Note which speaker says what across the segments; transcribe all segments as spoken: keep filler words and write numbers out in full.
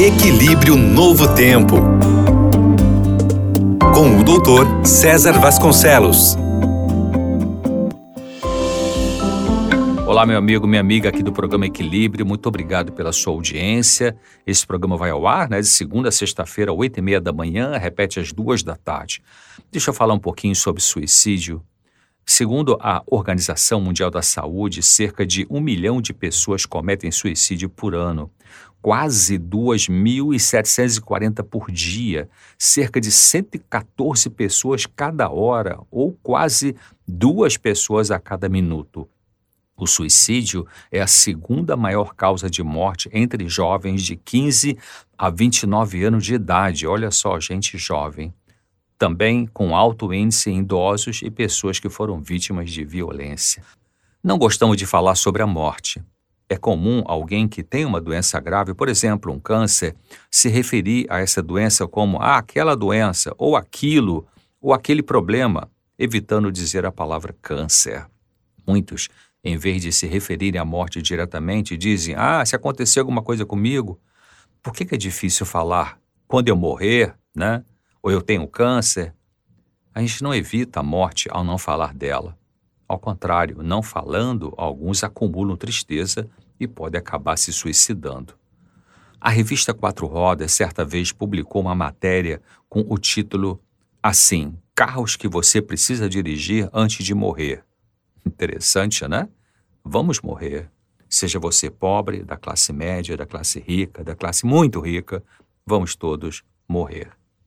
Speaker 1: Equilíbrio Novo Tempo, com o doutor César Vasconcelos.
Speaker 2: Olá, meu amigo, minha amiga aqui do programa Equilíbrio, muito obrigado pela sua audiência. Esse programa vai ao ar, né, de segunda a sexta-feira, oito e meia da manhã, repete às duas da tarde. Deixa eu falar um pouquinho sobre suicídio. Segundo a Organização Mundial da Saúde, cerca de um milhão de pessoas cometem suicídio por ano. Quase duas mil setecentos e quarenta por dia, cerca de cento e quatorze pessoas cada hora, ou quase duas pessoas a cada minuto. O suicídio é a segunda maior causa de morte entre jovens de quinze a vinte e nove anos de idade. Olha só, gente jovem. Também com alto índice em idosos e pessoas que foram vítimas de violência. Não gostamos de falar sobre a morte. É comum alguém que tem uma doença grave, por exemplo, um câncer, se referir a essa doença como ah, aquela doença, ou aquilo, ou aquele problema, evitando dizer a palavra câncer. Muitos, em vez de se referirem à morte diretamente, dizem, ah, se acontecer alguma coisa comigo, por que que é difícil falar? Quando eu morrer, né? Ou eu tenho câncer? A gente não evita a morte ao não falar dela. Ao contrário, não falando, alguns acumulam tristeza e podem acabar se suicidando. A revista Quatro Rodas, certa vez, publicou uma matéria com o título assim, Carros que você precisa dirigir antes de morrer. Interessante, né? Vamos morrer. Seja você pobre, da classe média, da classe rica, da classe muito rica, vamos todos morrer.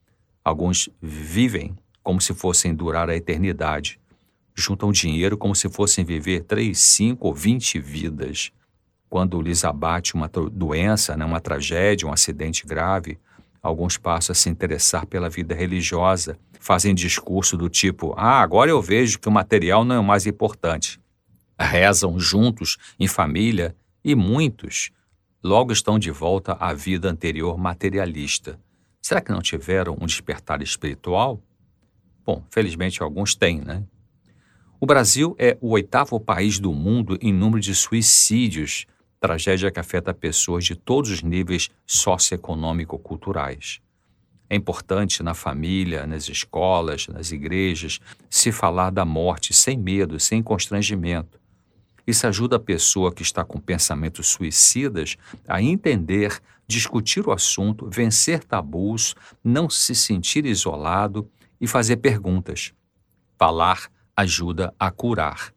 Speaker 2: Alguns vivem como se fossem durar a eternidade. Juntam dinheiro como se fossem viver três, cinco ou vinte vidas. Quando lhes abate uma doença, né, uma tragédia, um acidente grave, alguns passam a se interessar pela vida religiosa, fazem discurso do tipo, ah, agora eu vejo que o material não é o mais importante. Rezam juntos, em família, e muitos logo estão de volta à vida anterior materialista. Será que não tiveram um despertar espiritual? Bom, felizmente alguns têm, né? O Brasil é o oitavo país do mundo em número de suicídios, tragédia que afeta pessoas de todos os níveis socioeconômico-culturais. É importante na família, nas escolas, nas igrejas, se falar da morte sem medo, sem constrangimento. Isso ajuda a pessoa que está com pensamentos suicidas a entender, discutir o assunto, vencer tabus, não se sentir isolado e fazer perguntas. Falar ajuda a curar.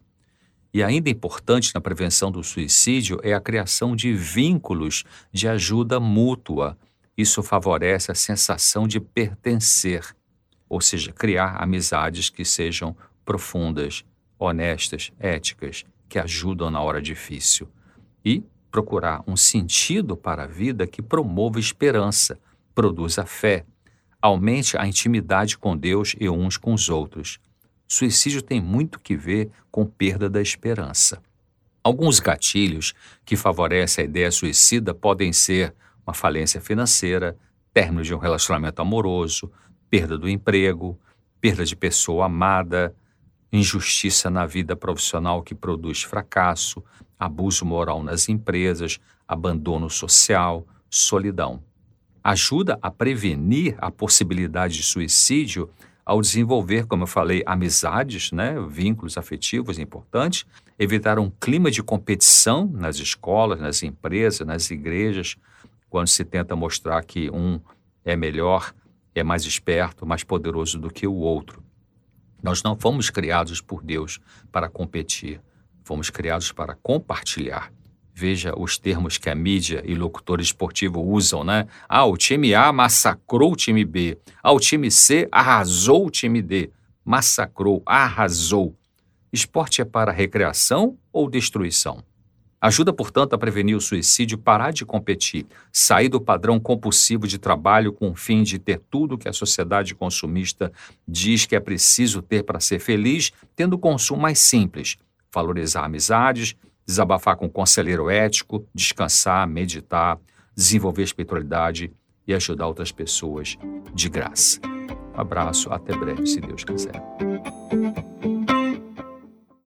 Speaker 2: E ainda importante na prevenção do suicídio é a criação de vínculos de ajuda mútua. Isso favorece a sensação de pertencer, ou seja, criar amizades que sejam profundas, honestas, éticas, que ajudam na hora difícil. E procurar um sentido para a vida que promova esperança, produza fé, aumente a intimidade com Deus e uns com os outros. Suicídio tem muito que ver com perda da esperança. Alguns gatilhos que favorecem a ideia suicida podem ser uma falência financeira, término de um relacionamento amoroso, perda do emprego, perda de pessoa amada, injustiça na vida profissional que produz fracasso, abuso moral nas empresas, abandono social, solidão. Ajuda a prevenir a possibilidade de suicídio ao desenvolver, como eu falei, amizades, né, vínculos afetivos importantes, evitar um clima de competição nas escolas, nas empresas, nas igrejas, quando se tenta mostrar que um é melhor, é mais esperto, mais poderoso do que o outro. Nós não fomos criados por Deus para competir, fomos criados para compartilhar. Veja os termos que a mídia e locutores esportivos usam, né? Ah, o time A massacrou o time B. Ah, o time C arrasou o time D. Massacrou, arrasou. Esporte é para recreação ou destruição? Ajuda, portanto, a prevenir o suicídio, parar de competir, sair do padrão compulsivo de trabalho com o fim de ter tudo que a sociedade consumista diz que é preciso ter para ser feliz, tendo o consumo mais simples, valorizar amizades, desabafar com um conselheiro ético, descansar, meditar, desenvolver espiritualidade e ajudar outras pessoas de graça. Um abraço, até breve, se Deus quiser.